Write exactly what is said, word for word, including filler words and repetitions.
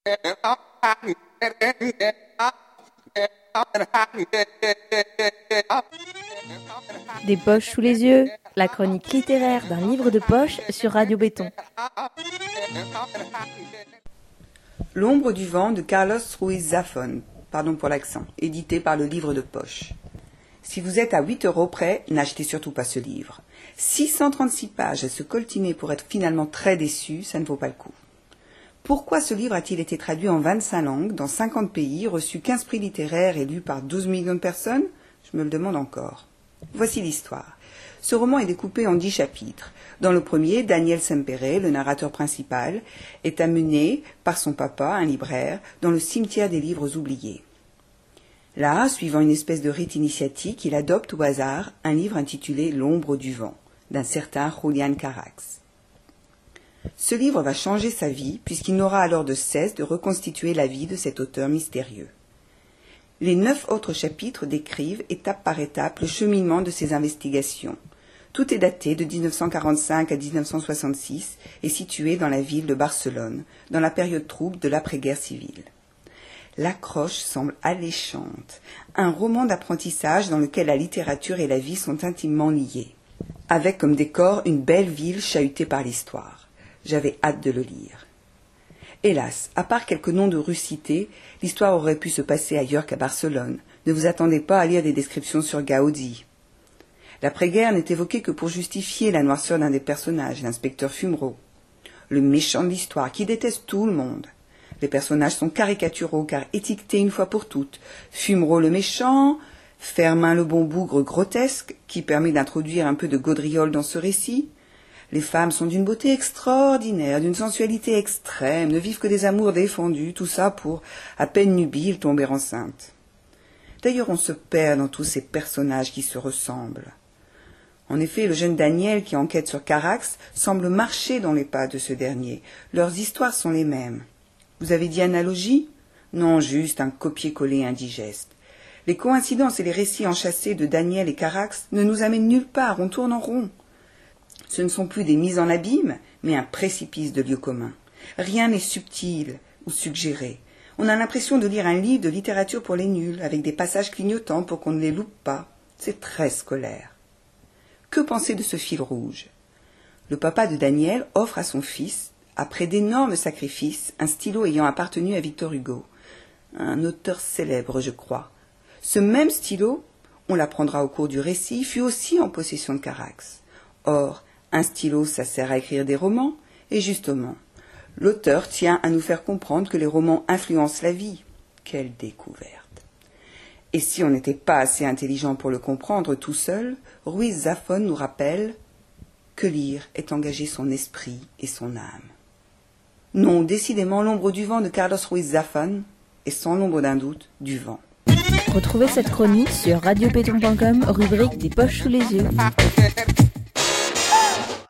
Des poches sous les yeux, la chronique littéraire d'un livre de poche sur Radio Béton. L'ombre du vent de Carlos Ruiz Zafón, pardon pour l'accent, édité par le livre de poche. Si vous êtes à huit euros près, n'achetez surtout pas ce livre. six cent trente-six pages à se coltiner pour être finalement très déçu, ça ne vaut pas le coup. Pourquoi ce livre a-t-il été traduit en vingt-cinq langues, dans cinquante pays, reçu quinze prix littéraires et lu par douze millions de personnes? Je me le demande encore. Voici l'histoire. Ce roman est découpé en dix chapitres. Dans le premier, Daniel Sempere, le narrateur principal, est amené par son papa, un libraire, dans le cimetière des livres oubliés. Là, suivant une espèce de rite initiatique, il adopte au hasard un livre intitulé « L'ombre du vent » d'un certain Julián Carax. Ce livre va changer sa vie puisqu'il n'aura alors de cesse de reconstituer la vie de cet auteur mystérieux. Les neuf autres chapitres décrivent, étape par étape, le cheminement de ses investigations. Tout est daté de dix-neuf cent quarante-cinq à dix-neuf cent soixante-six et situé dans la ville de Barcelone, dans la période trouble de l'après-guerre civile. L'accroche semble alléchante, un roman d'apprentissage dans lequel la littérature et la vie sont intimement liées, avec comme décor une belle ville chahutée par l'histoire. J'avais hâte de le lire. Hélas, à part quelques noms de rues citées, l'histoire aurait pu se passer ailleurs qu'à Barcelone. Ne vous attendez pas à lire des descriptions sur Gaudi. L'après-guerre n'est évoquée que pour justifier la noirceur d'un des personnages, l'inspecteur Fumero, le méchant de l'histoire qui déteste tout le monde. Les personnages sont caricaturaux car étiquetés une fois pour toutes. Fumero le méchant, Fermin le bon bougre grotesque qui permet d'introduire un peu de gaudriole dans ce récit. Les femmes sont d'une beauté extraordinaire, d'une sensualité extrême, ne vivent que des amours défendus, tout ça pour, à peine nubiles, tomber enceinte. D'ailleurs, on se perd dans tous ces personnages qui se ressemblent. En effet, le jeune Daniel qui enquête sur Carax semble marcher dans les pas de ce dernier. Leurs histoires sont les mêmes. Vous avez dit analogie? Non, juste un copier-coller indigeste. Les coïncidences et les récits enchâssés de Daniel et Carax ne nous amènent nulle part, on tourne en rond. Ce ne sont plus des mises en abîme, mais un précipice de lieux communs. Rien n'est subtil ou suggéré. On a l'impression de lire un livre de littérature pour les nuls, avec des passages clignotants pour qu'on ne les loupe pas. C'est très scolaire. Que penser de ce fil rouge? Le papa de Daniel offre à son fils, après d'énormes sacrifices, un stylo ayant appartenu à Victor Hugo, un auteur célèbre, je crois. Ce même stylo, on l'apprendra au cours du récit, fut aussi en possession de Carax. Or, un stylo, ça sert à écrire des romans, et justement, l'auteur tient à nous faire comprendre que les romans influencent la vie. Quelle découverte! Et si on n'était pas assez intelligent pour le comprendre tout seul, Ruiz Zafón nous rappelle que lire est engager son esprit et son âme. Non, décidément, l'ombre du vent de Carlos Ruiz Zafón est sans l'ombre d'un doute du vent. Retrouvez cette chronique sur radio béton point com, rubrique des poches sous les yeux.